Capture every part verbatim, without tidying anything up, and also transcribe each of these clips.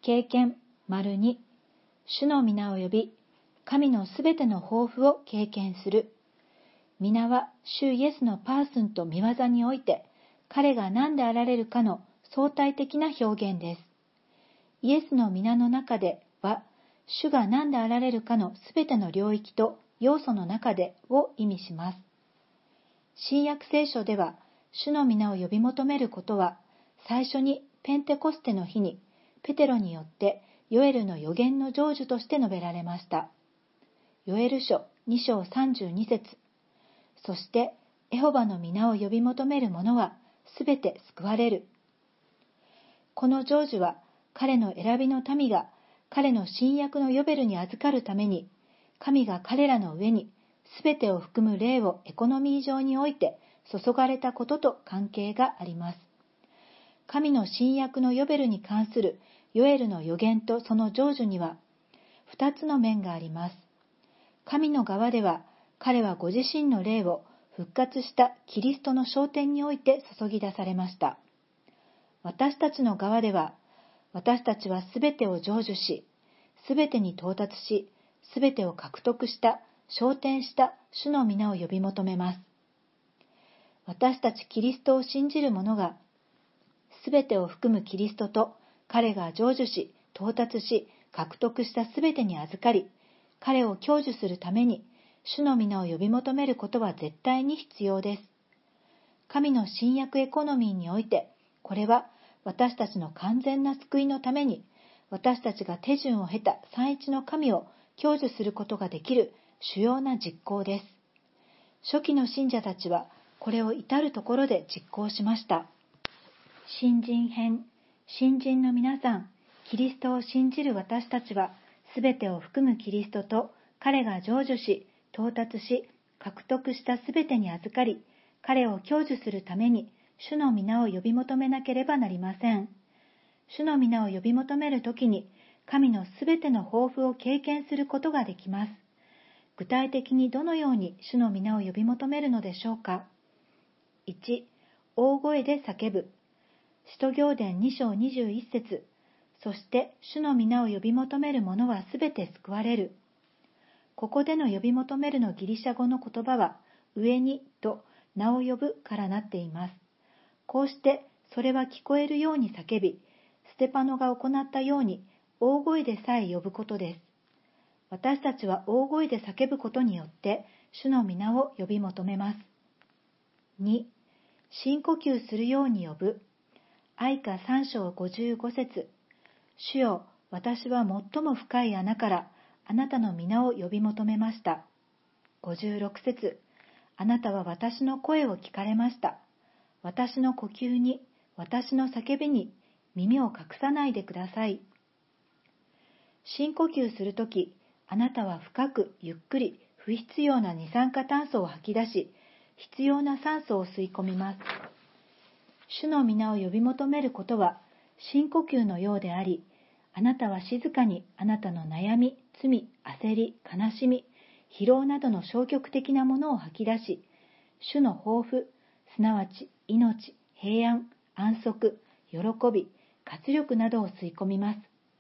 経験 ②、主の皆を呼び、神のすべての抱負を経験する。皆は主イエスのパーソンと御業において、彼が何であられるかの相対的な表現です。イエスの皆の中では、主が何であられるかのすべての領域と要素の中でを意味します。新約聖書では、主の皆を呼び求めることは、最初にペンテコステの日に、ペテロによってヨエルの預言の成就として述べられました。ヨエル書に章さんじゅうに節。そして、エホバの皆を呼び求める者は、すべて救われる。この成就は、彼の選びの民が、彼の新約のヨベルに預かるために、神が彼らの上に、すべてを含む霊をエコノミー上において注がれたことと関係があります。神の新約のヨベルに関するヨエルの預言とその成就には、二つの面があります。神の側では、彼はご自身の霊を復活したキリストの昇天において注ぎ出されました。私たちの側では、私たちはすべてを成就し、すべてに到達し、すべてを獲得した、昇天した主の皆を呼び求めます。私たちキリストを信じる者が、すべてを含むキリストと彼が成就し、到達し、獲得したすべてに預かり、彼を享受するために、主の皆を呼び求めることは絶対に必要です。神の新約エコノミーにおいて、これは私たちの完全な救いのために、私たちが手順を経た三一の神を享受することができる主要な実行です。初期の信者たちは、これを至るところで実行しました。新人編、新人の皆さん、キリストを信じる私たちは、すべてを含むキリストと彼が成就し、到達し、獲得したすべてに預かり、彼を享受するために、主の皆を呼び求めなければなりません。主の皆を呼び求めるときに、神のすべての抱負を経験することができます。具体的にどのように主の皆を呼び求めるのでしょうか。いち、大声で叫ぶ。使徒行伝に章にじゅういち節。そして主の皆を呼び求める者はすべて救われる。ここでの呼び求めるのギリシャ語の言葉は、上にと名を呼ぶからなっています。こうしてそれは聞こえるように叫び、ステパノが行ったように大声でさえ呼ぶことです。私たちは大声で叫ぶことによって主の皆を呼び求めます。に、深呼吸するように呼ぶ。愛歌さん章ごじゅうご節。主よ、私は最も深い穴からあなたの皆を呼び求めました。ごじゅうろく節。あなたは私の声を聞かれました。私の呼吸に、私の叫びに耳を隠さないでください。深呼吸するとき、あなたは深くゆっくり不必要な二酸化炭素を吐き出し、必要な酸素を吸い込みます。主の皆を呼び求めることは深呼吸のようであり、あなたは静かにあなたの悩み、罪、焦り、悲しみ、疲労などの消極的なものを吐き出し、主の抱負、すなわち命、平安、安息、喜び、活力などを吸い込みます。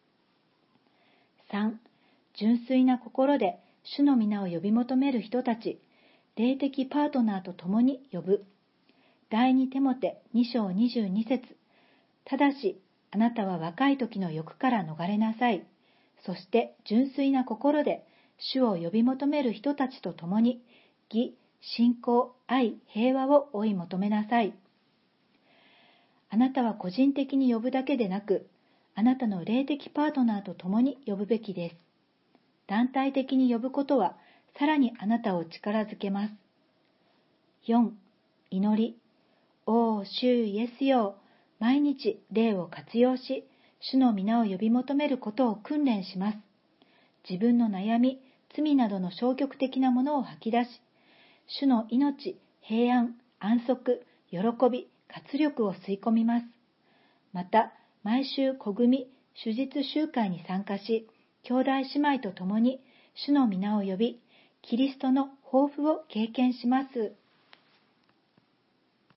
さん、純粋な心で主の皆を呼び求める人たち、霊的パートナーと共に呼ぶ。第二テモテに章にじゅうに節。ただし、あなたは若い時の欲から逃れなさい。そして純粋な心で主を呼び求める人たちと共に、義、信仰、愛、平和を追い求めなさい。あなたは個人的に呼ぶだけでなく、あなたの霊的パートナーと共に呼ぶべきです。団体的に呼ぶことは、さらにあなたを力づけます。よん、祈り。おー、主イエスよ、毎日霊を活用し、主の皆を呼び求めることを訓練します。自分の悩み、罪などの消極的なものを吐き出し、主の命、平安、安息、喜び、活力を吸い込みます。また、毎週小組、主実集会に参加し、兄弟姉妹と共に主の皆を呼び、キリストの抱負を経験します。